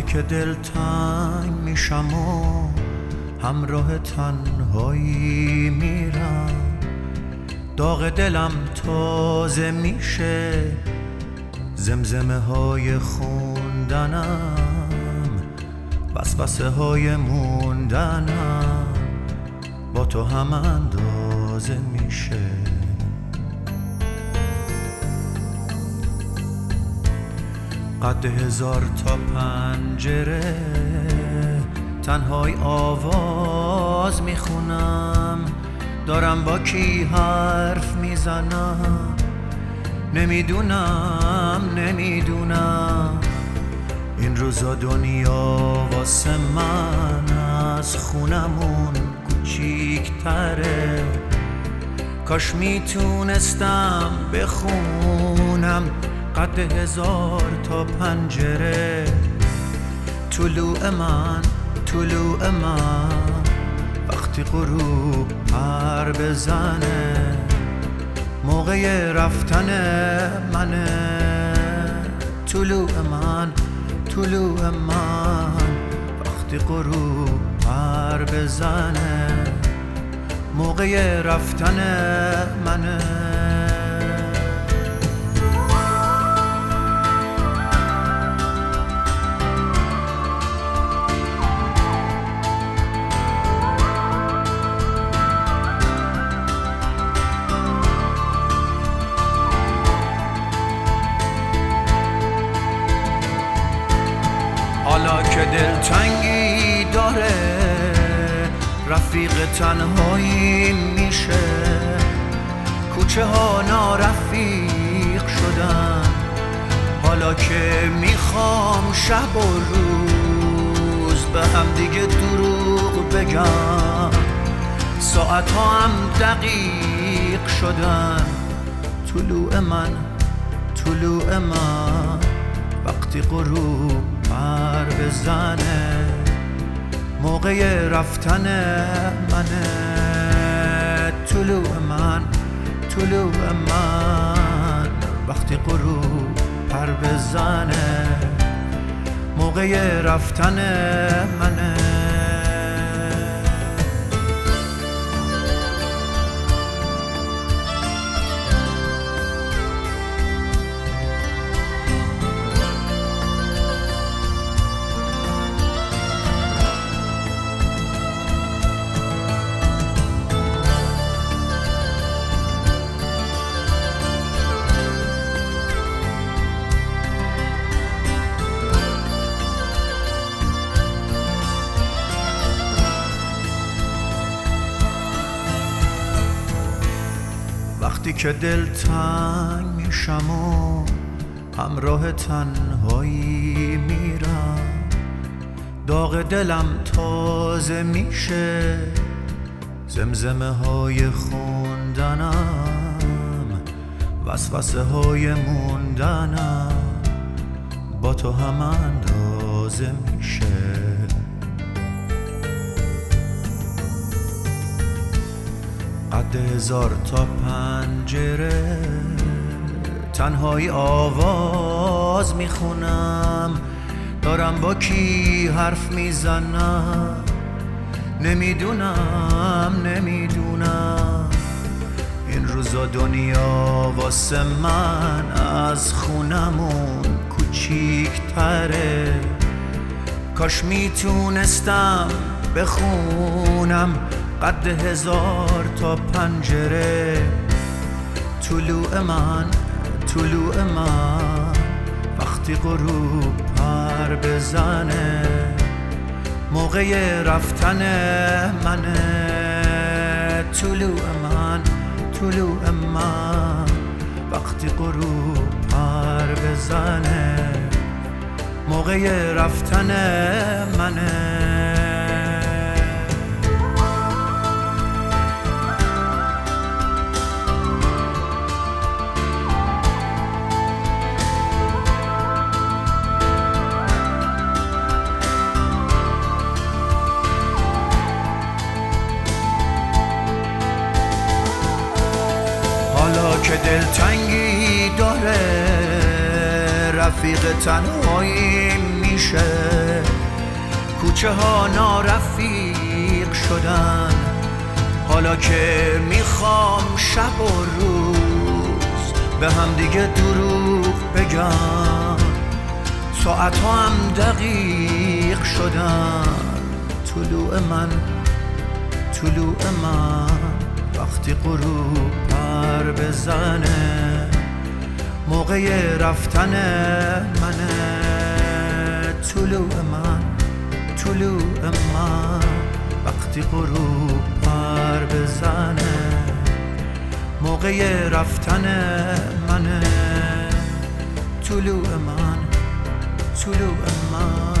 که دلتنگ میشم و همراه تنهایی میرم، داغ دلم تازه میشه، زمزمه های خوندنم، وسوسه های موندنم با تو هم اندازه میشه. قد 1000 تا پنجره تنهای آواز میخونم، دارم با کی حرف میزنم، نمیدونم این روزا دنیا واسه من از خونمون کوچیک‌تره. کاش میتونستم بخونم قد 1000 تا پنجره. طلوع من وقتی غروب پر بزنه، موقع رفتن منه. طلوع من وقتی غروب پر بزنه، موقع رفتن منه. حالا که دلتنگی داره، رفیق تنهایی میشه، کوچه ها نارفیق شدن. حالا که میخوام شب و روز به هم دیگه دروغ بگم، ساعت ها هم دقیق شدن. طلوع من وقتی غروب پر بزنه، موقع رفتن منه. طلوع من وقتی غروب پر بزنه، موقع رفتن منه. وقتی که دلتنگ میشم و همراه تنهایی میرم، داغ دلم تازه میشه، زمزمه های خوندنم، وسوسه های موندنم با تو هم اندازه میشه. قد 1000 تا پنجره تنهایی آواز میخونم، دارم با کی حرف میزنم، نمیدونم این روزا دنیا واسه من از خونمون کوچیک‌تره. کاش میتونستم بخونم قد 1000 تا پنجره. طلوع من وقتی غروب پر بزنه، موقع رفتن منه. طلوع من وقتی غروب پر بزنه، موقع رفتن منه. که دلتنگی داره، رفیق تنهایی میشه، کوچه ها نارفیق شدن. حالا که میخوام شب و روز به هم دیگه دروغ بگم، ساعت ها هم دقیق شدن. طلوع من وقتی غروب پر بزنه، موقع رفتن منه. طلوع من وقتی غروب پر بزنه، موقع رفتن منه. طلوع من